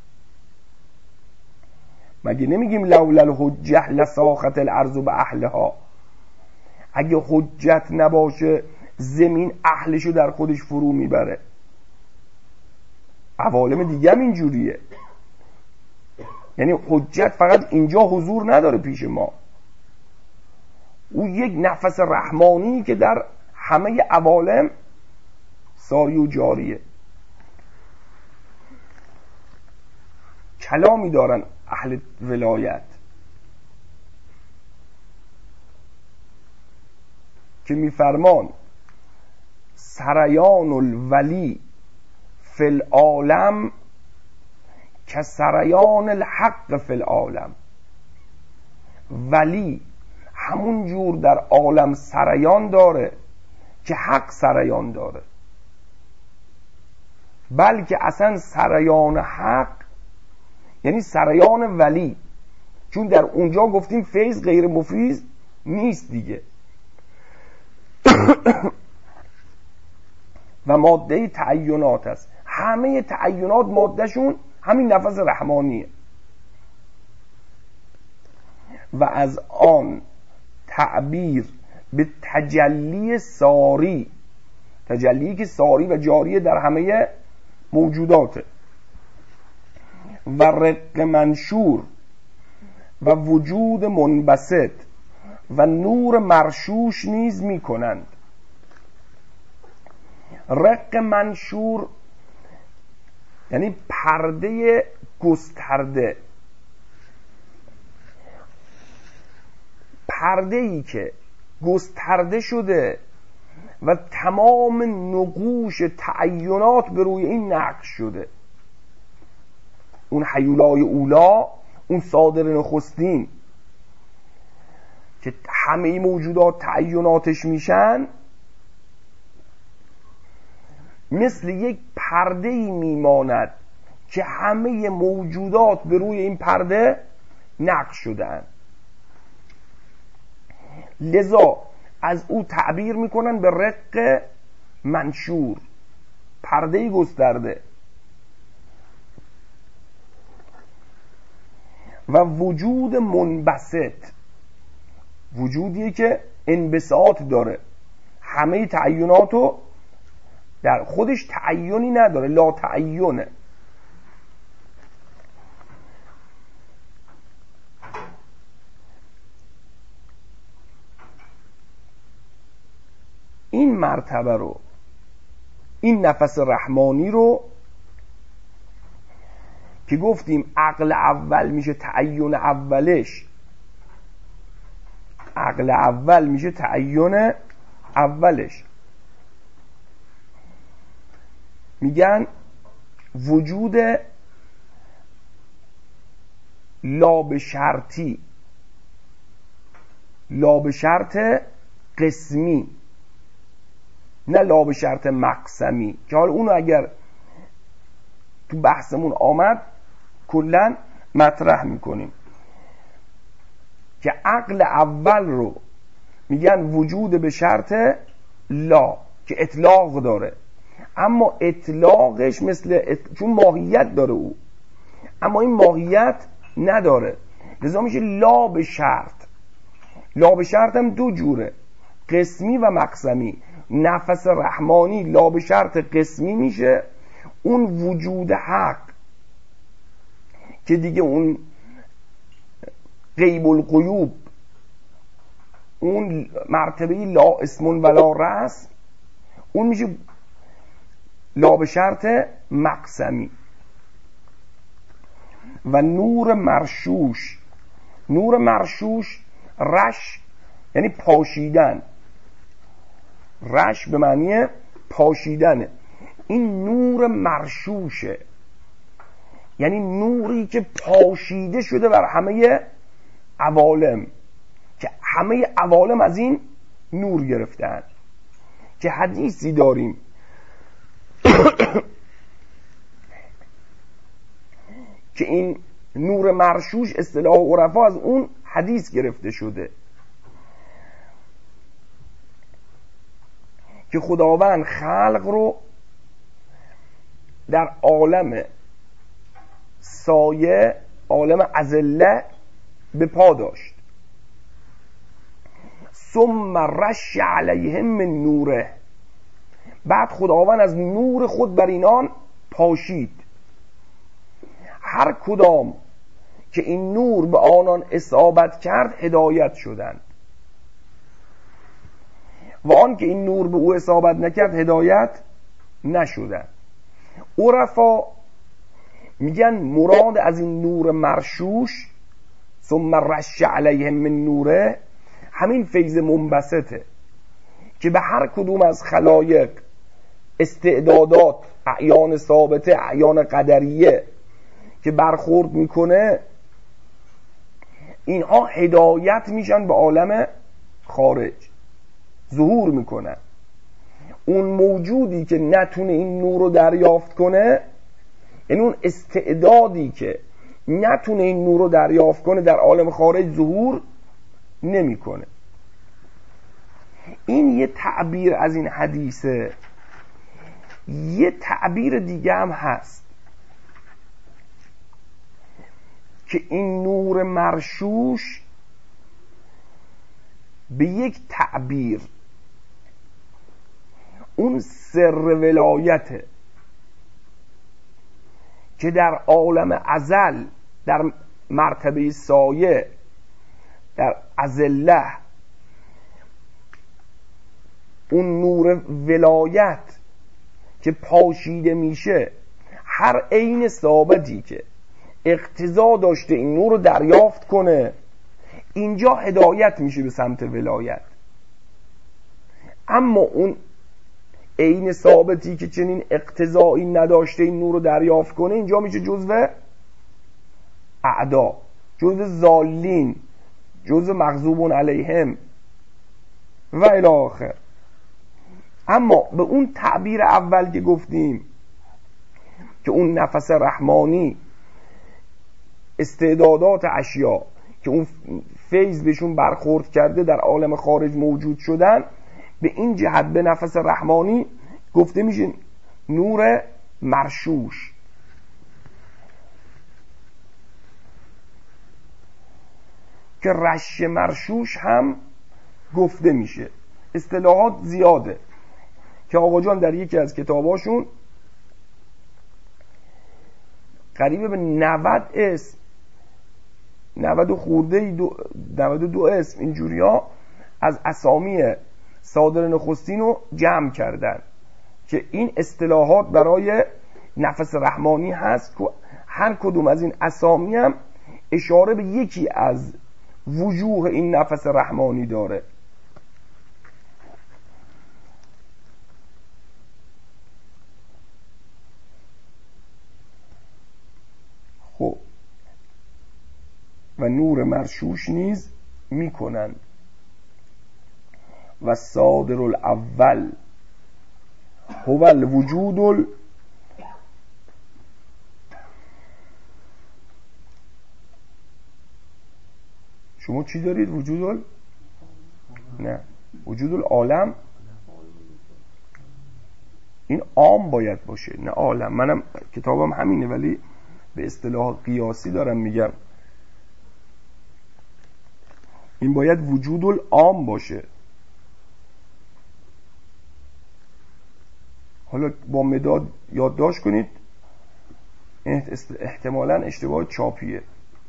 مگه نمیگیم لولا الحجه لساخت الارض به اهلها؟ اگه حجت نباشه زمین اهلشو در خودش فرو میبره. عوالم دیگه هم اینجوریه، یعنی حجت فقط اینجا حضور نداره پیش ما، او یک نفس رحمانی که در همه عوالم ساری و جاریه. کلامی دارن اهل ولایت که میفرمان سریان الولی فی العالم که سریان الحق فی العالم. ولی همون جور در عالم سریان داره که حق سریان داره، بلکه اصلا سریان حق یعنی سریان ولی، چون در اونجا گفتیم فیض غیر مفیض نیست دیگه. و ماده تعینات است، همه تعینات مادهشون همین نفس رحمانیه. و از آن تعبیر به تجلی ساری، تجلی که ساری و جاری در همه موجوداته، و رق منشور و وجود منبسط و نور مرشوش نیز می کنند. رق منشور یعنی پرده گسترده، پرده ای که گسترده شده و تمام نقوش تعینات به روی این نقش شده. اون حیولای اولا، اون صادر نخستین که همه موجودات تعیناتش میشن، مثل یک پرده‌ای میماند که همه موجودات به روی این پرده نقش شدن. لذا از او تعبیر میکنن به رق منشور، پرده‌ای گسترده. و وجود منبسط، وجودیه که انبساط داره، همه تعیناتو در خودش تعینی نداره، لا تعینه. این مرتبه رو، این نفس رحمانی رو که گفتیم عقل اول میشه تعین اولش، عقل اول میشه تعین اولش، میگن وجود لا به شرطی، لا به شرط قسمی، نه لا به شرط مقسمی، که حالا اونو اگر تو بحثمون آمد کلن مطرح میکنیم. که عقل اول رو میگن وجود به شرط لا که اطلاق داره، اما اطلاقش مثل اطلاق... چون ماهیت داره او، اما این ماهیت نداره، لذا میشه لا به شرط. لا به شرط هم دو جوره، قسمی و مقسمی. نفس رحمانی لا به شرط قسمی میشه، اون وجود حق که دیگه اون غیب الغیوب، اون مرتبه لا اسم ولا رسم، اون میشه لا به شرط مقسمی. و نور مرشوش، نور مرشوش رش یعنی پاشیدن، رش به معنی پاشیدنه. این نور مرشوشه، یعنی نوری که پاشیده شده بر همه عوالم، که همه عوالم از این نور گرفتن. که حدیثی داریم که این نور مرشوش اصطلاح عرفا از اون حدیث گرفته شده که خداوند خلق رو در عالم سایه، عالم اذله به پا داشت. ثم رش علیهم من نوره، بعد خداوند از نور خود بر اینان پاشید. هر کدام که این نور به آنان اصابت کرد هدایت شدند، و آن که این نور به او اصابت نکرد هدایت نشدند. عرفا میگن مراد از این نور مرشوش ثم رش علیهم من نوره همین فیض منبسطه که به هر کدوم از خلایق استعدادات، اعیان ثابته، اعیان قدریه که برخورد میکنه، اینها هدایت میشن به عالم خارج، ظهور میکنن. اون موجودی که نتونه این نور رو دریافت کنه، این اون استعدادی که نتونه این نور رو دریافت کنه، در عالم خارج ظهور نمیکنه. این یه تعبیر از این حدیثه. یه تعبیر دیگه هم هست که این نور مرشوش به یک تعبیر اون سر ولایته که در عالم ازل، در مرتبه سایه، در ازله، اون نور ولایت که پاشیده میشه، هر عین ثابتی که اقتضا داشته این نور رو دریافت کنه، اینجا هدایت میشه به سمت ولایت. اما اون عین ثابتی که چنین اقتضایی نداشته این نور رو دریافت کنه، اینجا میشه جزو اعدا، جزو ضالین، جزو مغضوب علیهم و الی آخر. اما به اون تعبیر اول که گفتیم که اون نفس رحمانی، استعدادات اشیا که اون فیض بهشون برخورد کرده در عالم خارج موجود شدن، به این جهت به نفس رحمانی گفته میشه نور مرشوش. که رش مرشوش هم گفته میشه. اصطلاحات زیاده که آقا جان در یکی از کتاباشون قریب به نود اسم، نود و خورده نود و دو اسم اینجوری ها از اسامی صادر نخستین رو جمع کردن که این اصطلاحات برای نفس رحمانی هست که هر کدوم از این اسامی هم اشاره به یکی از وجوه این نفس رحمانی داره. خب و نور مرشوش نیز میکنن. و صادر الاول هو الوجود ال شما چی دارید؟ وجود ال نه وجود العالم. این عام باید باشه نه عالم. منم کتابم همینه ولی به اصطلاح قیاسی دارم میگم. این باید وجود العام باشه. حالا با مداد یادداشت کنید، احتمالاً اشتباه چاپیه.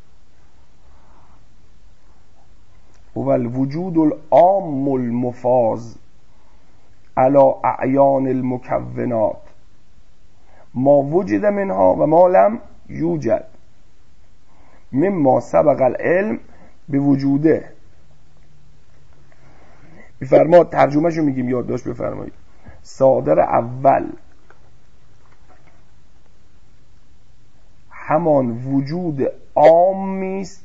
هو الوجود العام المفاض علی اعیان المکونات ما وجد منها و ما لم یوجد مما سبق العلم به وجوده. بفرماد ترجمه شو میگیم، یادداشت بفرمایید. صادر اول همان وجود عامی است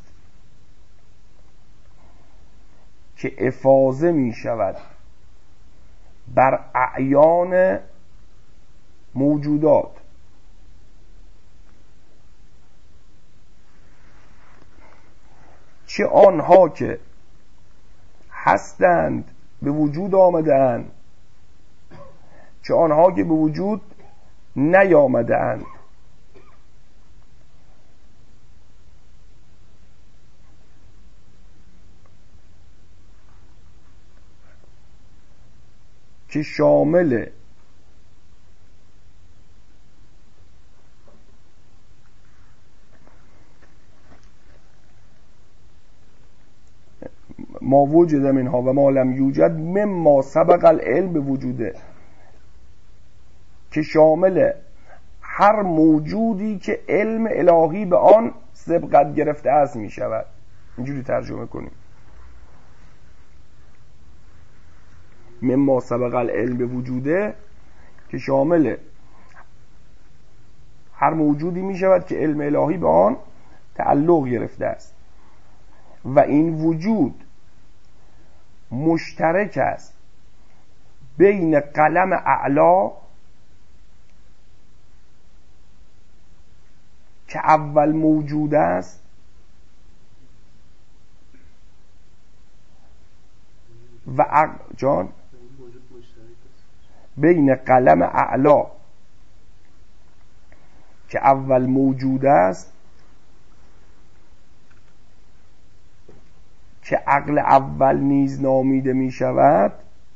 که افاضه می شود بر اعیان موجودات. چه آنها که هستند به وجود آمدند، چه آنها که به وجود نیامدند. که شامل ما وجد منها و ما لم یوجد مما سبق العلم به وجوده، که شامل هر موجودی که علم الهی به آن سبقت گرفته است می شود. اینجوری ترجمه کنیم، مما سبق العلم به وجوده که شامل هر موجودی می شود که علم الهی به آن تعلق گرفته است. و این وجود مشترک است بین قلم اعلا که اول موجود است و عقل جان بین قلم اعلا که اول موجود است که عقل اول نیز نامیده می شود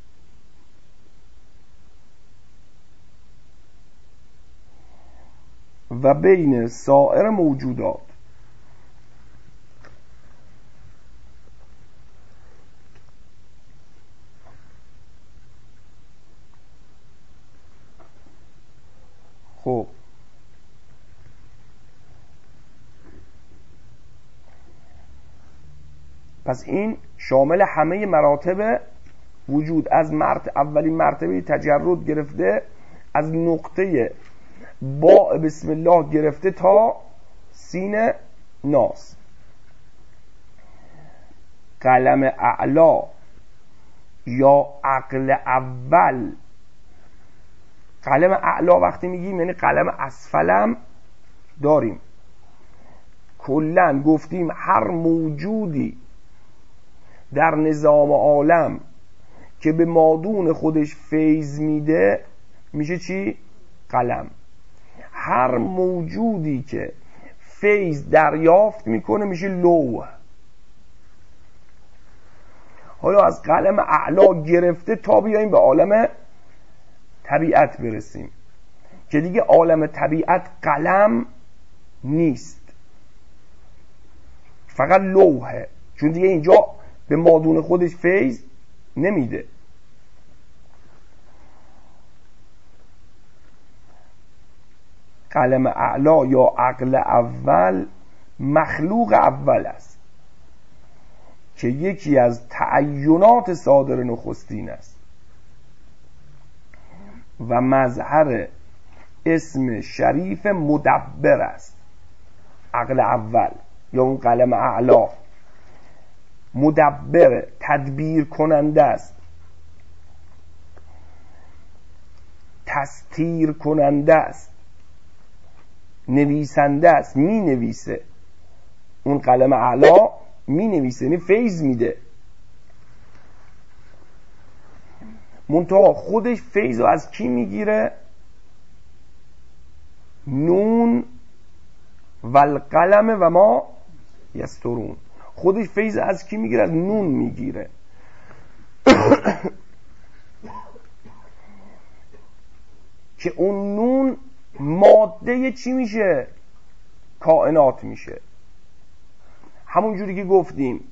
و بین سایر موجودات. خب پس این شامل همه مراتب وجود، از مرتبه اولین مرتبه تجرد گرفته، از نقطه با بسم الله گرفته تا سین ناس. قلم اعلا یا عقل اول، قلم اعلا وقتی میگیم یعنی قلم اسفلم داریم. کلن گفتیم هر موجودی در نظام عالم که به مادون خودش فیض میده میشه چی؟ قلم. هر موجودی که فیض دریافت میکنه میشه لوح. حالا از قلم اعلا گرفته تا بیاییم به عالم طبیعت برسیم که دیگه عالم طبیعت قلم نیست، فقط لوحه، چون دیگه اینجا به مادون خودش فیض نمیده. قلم اعلا یا عقل اول مخلوق اول است که یکی از تعینات صادر نخستین است و مظهر اسم شریف مدبر است. عقل اول یا اون قلم اعلا مدبر، تدبیر کننده است، تستیر کننده است، نویسنده است، می نویسه. اون قلم اعلا می نویسه، یعنی فیض میده. منتها خودش فیض رو از کی میگیره؟ نون و القلم و ما یسترون. خودش فیض از کی میگیره؟ از نون میگیره. که اون نون ماده چی میشه؟ کائنات میشه. همون جوری که گفتیم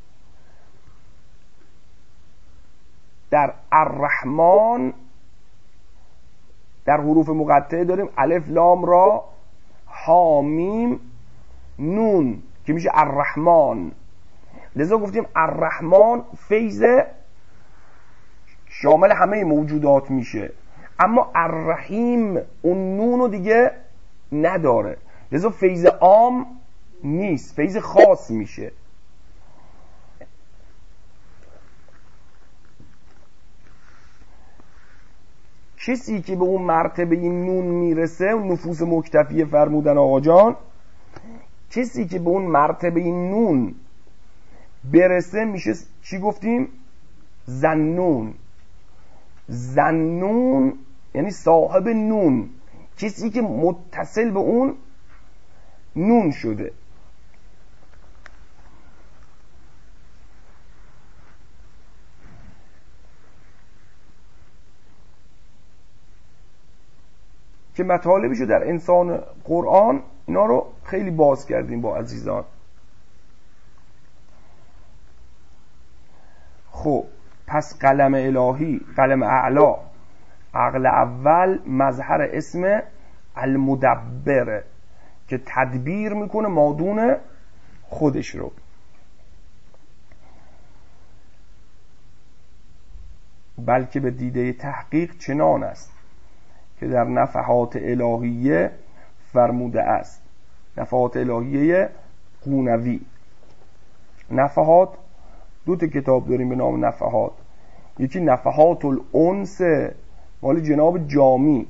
در الرحمن در حروف مقطعه داریم الف لام را ها میم نون که میشه الرحمن. لذا گفتیم الرحمن فیض شامل همه موجودات میشه، اما الرحیم اون نونو دیگه نداره، لذا فیض عام نیست، فیض خاص میشه. کسی که به اون مرتبه نون میرسه، اون نفوس مکتفیه فرمودن آقا جان، کسی که به اون مرتبه نون برسه میشه چی گفتیم؟ ذنون. ذنون یعنی صاحب نون، کسی که متصل به اون نون شده. که مطالبشو در انسان قرآن اینا رو خیلی باز کردیم با عزیزان. خب پس قلم الهی، قلم اعلا، عقل اول مظهر اسم المدبره که تدبیر میکنه مادون خودش رو. بلکه به دیده تحقیق چنان است که در نفحات الهیه فرموده است. نفحات الهیه قونوی. نفحات دو تا کتاب داریم به نام نفحات. یکی نفحات الانس مال جناب جامی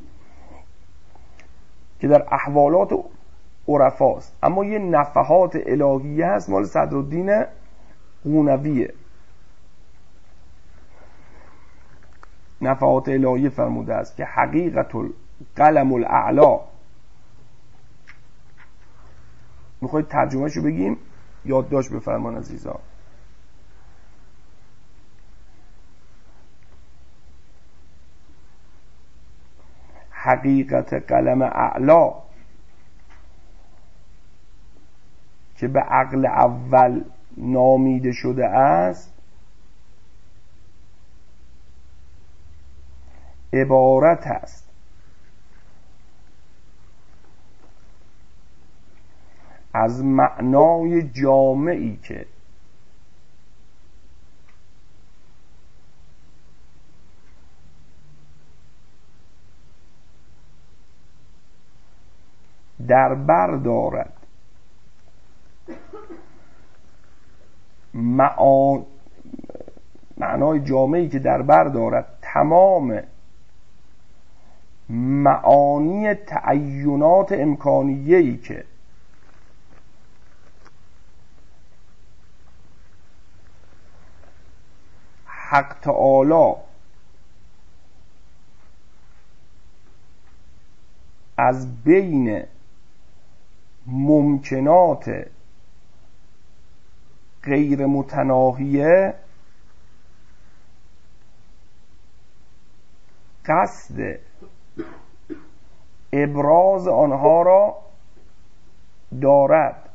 که در احوالات عرفاست، اما یه نفحات الهیه هست مال صدرالدین قونویه. نفحات الهیه فرموده است که حقیقت القلم الاعلا. میخواید ترجمه شو بگیم؟ یادداشت بفرمان عزیزان. حقیقت قلم اعلا که به عقل اول نامیده شده است، عبارت است از معنای جامعی که در بر دارد معان... معنای جامعی که در بر دارد تمام معانی تعینات امکانیه‌ای که حق تعالی از بین ممکنات غیر متناهیه قصد ابراز آنها را دارد.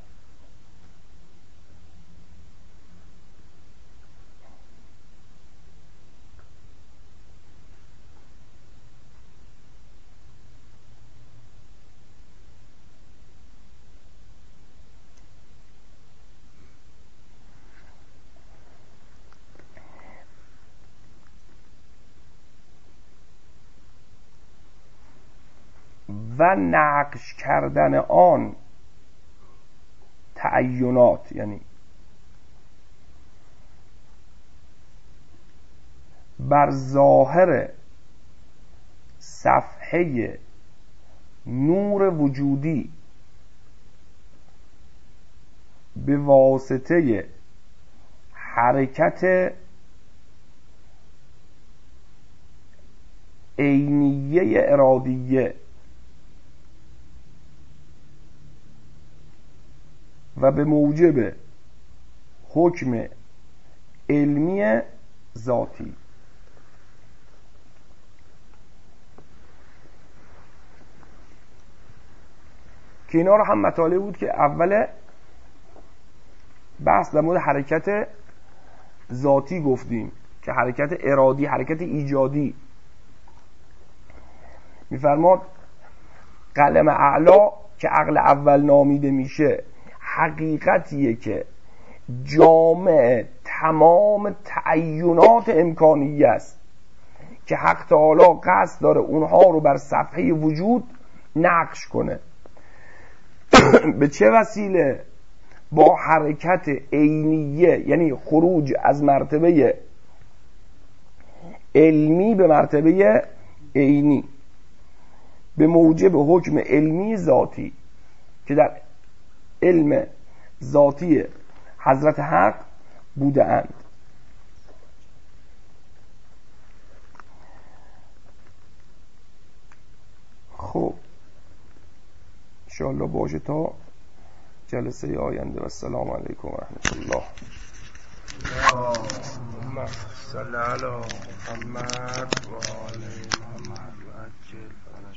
و نقش کردن آن تعینات، یعنی بر ظاهر صفحه نور وجودی به واسطه حرکت عینیه ارادیه و به موجب حکم علمی ذاتی. که اینا رو هم مطالب بود که اول بحث در مورد حرکت ذاتی گفتیم که حرکت ارادی، حرکت ایجادی. میفرماد قلم اعلا که عقل اول نامیده میشه حقیقتیه که جامع تمام تعینات امکانیه است که حق تعالی قصد داره اونها رو بر صفحه وجود نقش کنه. به چه وسیله؟ با حرکت عینیه، یعنی خروج از مرتبه علمی به مرتبه عینی، به موجب حکم علمی ذاتی که در علم ذاتی حضرت حق بوده اند. خب انشاءالله باشه تا جلسه آینده و السلام علیکم و رحمت الله. اللهم صل علی محمد و آل محمد و عجل